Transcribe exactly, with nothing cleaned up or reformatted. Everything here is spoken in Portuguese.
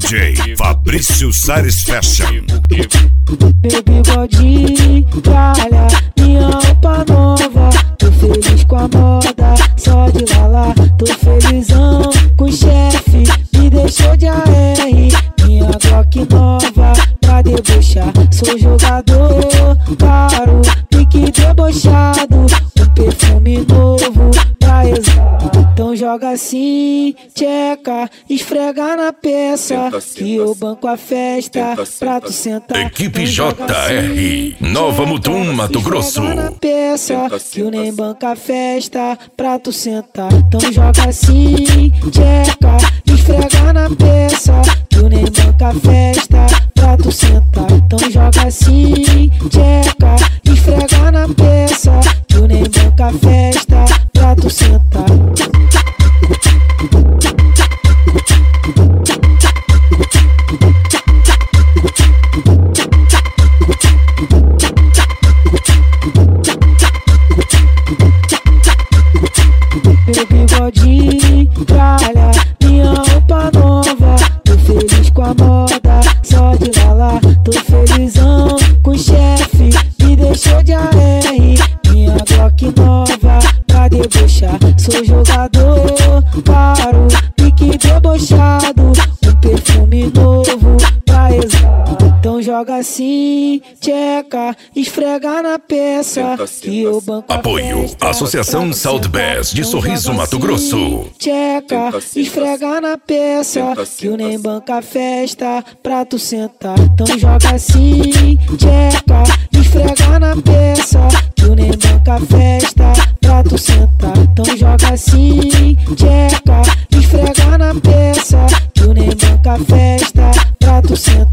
J Fabrício Sares Fashion. Meu bigodinho, tralha, minha roupa nova. Tô feliz com a moda, só de lá lá. Tô felizão com o chefe, me deixou de A R. Minha Glock nova pra debochar. Sou jogador caro, pique debochado. Um perfume novo pra exalar. Então joga assim, tcheca, esfrega na peça, que eu banco a festa pra tu sentar. Equipe J R, Nova Mutum, Mato Grosso. Esfrega na peça, que eu nem banco a festa pra tu sentar. Então joga assim, tcheca, esfrega na peça, que eu nem banco a festa pra tu sentar. Então joga assim, tcheca, esfrega na peça, que eu nem banco a festa pra tu sentar. Meu bigodinho, tralha, minha roupa nova. Tô feliz com a moda, só de lá lá. Tô felizão com o chefe, me deixou de A R. Minha Glock nova pra debochar. Sou jogador caro, pique debochado. Um perfume novo pra exalar. Então joga assim, tcheca, esfrega na peça, que eu banco a Apoio, festa Associação South Bass de Sorriso, Mato Grosso. Tcheca, esfrega na peça, que eu nem banco a festa pra tu sentar. Então joga assim, tcheca, esfrega na peça, que eu nem banco a festa pra tu sentar. Então joga assim, tcheca, esfrega na peça, que eu nem banco a festa pra tu sentar.